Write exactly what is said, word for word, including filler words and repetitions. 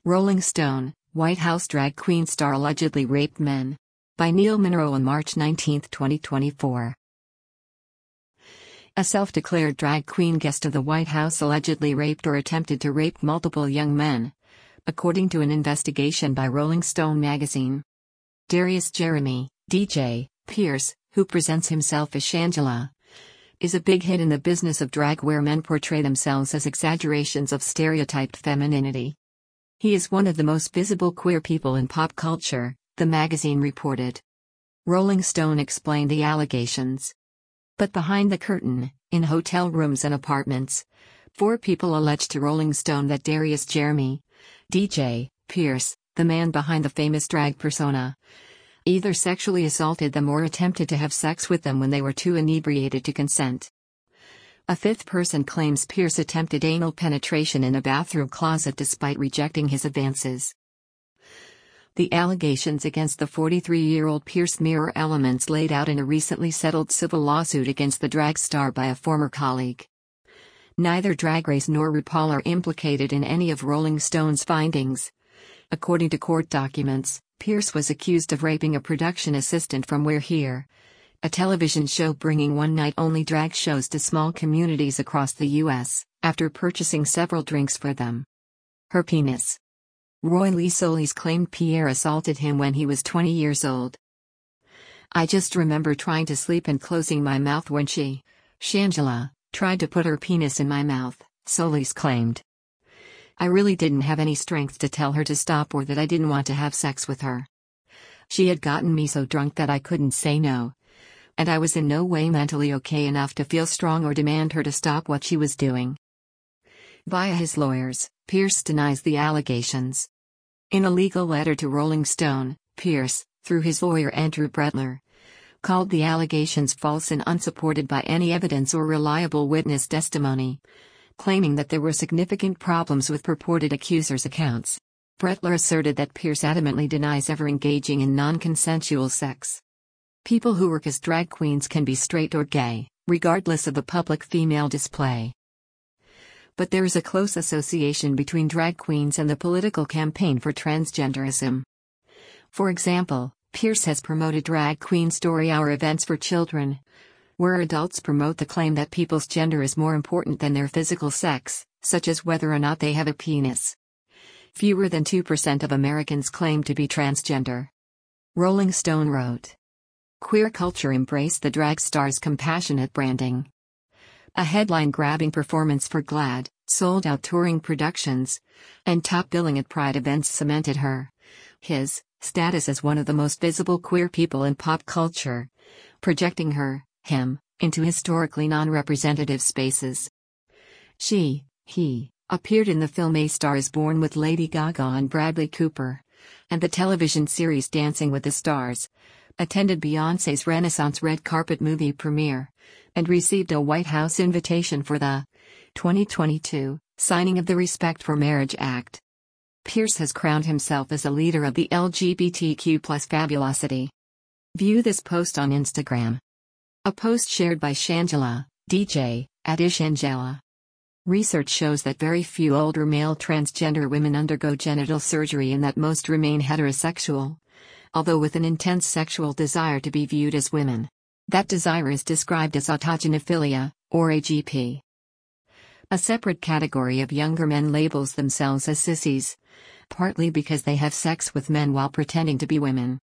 Rolling Stone, White House drag queen star allegedly raped men. By Neil Monroe on March nineteenth, twenty twenty-four. A self-declared drag queen guest of the White House allegedly raped or attempted to rape multiple young men, according to an investigation by Rolling Stone magazine. Darius Jeremy, D J, Pierce, who presents himself as Shangela, is a big hit in the business of drag where men portray themselves as exaggerations of stereotyped femininity. He is one of the most visible queer people in pop culture, the magazine reported. Rolling Stone explained the allegations. But behind the curtain, in hotel rooms and apartments, four people alleged to Rolling Stone that Darius Jeremy, D J, Pierce, the man behind the famous drag persona, either sexually assaulted them or attempted to have sex with them when they were too inebriated to consent. A fifth person claims Pierce attempted anal penetration in a bathroom closet despite rejecting his advances. The allegations against the forty-three-year-old Pierce mirror elements laid out in a recently settled civil lawsuit against the drag star by a former colleague. Neither Drag Race nor RuPaul are implicated in any of Rolling Stone's findings. According to court documents, Pierce was accused of raping a production assistant from We're Here, a television show bringing one-night-only drag shows to small communities across the U S, after purchasing several drinks for them. Her penis. Roy Lee Solis claimed Pierre assaulted him when he was twenty years old. I just remember trying to sleep and closing my mouth when she, Shangela, tried to put her penis in my mouth, Solis claimed. I really didn't have any strength to tell her to stop or that I didn't want to have sex with her. She had gotten me so drunk that I couldn't say no. And I was in no way mentally okay enough to feel strong or demand her to stop what she was doing. Via his lawyers, Pierce denies the allegations. In a legal letter to Rolling Stone, Pierce, through his lawyer Andrew Bretler, called the allegations false and unsupported by any evidence or reliable witness testimony, claiming that there were significant problems with purported accusers' accounts. Bretler asserted that Pierce adamantly denies ever engaging in non-consensual sex. People who work as drag queens can be straight or gay, regardless of a public female display. But there is a close association between drag queens and the political campaign for transgenderism. For example, Pierce has promoted Drag Queen Story Hour events for children, where adults promote the claim that people's gender is more important than their physical sex, such as whether or not they have a penis. Fewer than two percent of Americans claim to be transgender. Rolling Stone wrote, "Queer culture embraced the drag star's compassionate branding. A headline-grabbing performance for GLAAD, sold-out touring productions, and top billing at Pride events cemented her, his, status as one of the most visible queer people in pop culture, projecting her, him, into historically non-representative spaces. She, he, appeared in the film A Star Is Born with Lady Gaga and Bradley Cooper, and the television series Dancing with the Stars, attended Beyoncé's Renaissance red carpet movie premiere, and received a White House invitation for the twenty twenty-two signing of the Respect for Marriage Act. Pierce has crowned himself as a leader of the L G B T Q plus fabulosity. View this post on Instagram. A post shared by Shangela, D J, at Ishangela. Research shows that very few older male transgender women undergo genital surgery and that most remain heterosexual, although with an intense sexual desire to be viewed as women. That desire is described as autogenophilia, or A G P. A separate category of younger men labels themselves as sissies, partly because they have sex with men while pretending to be women.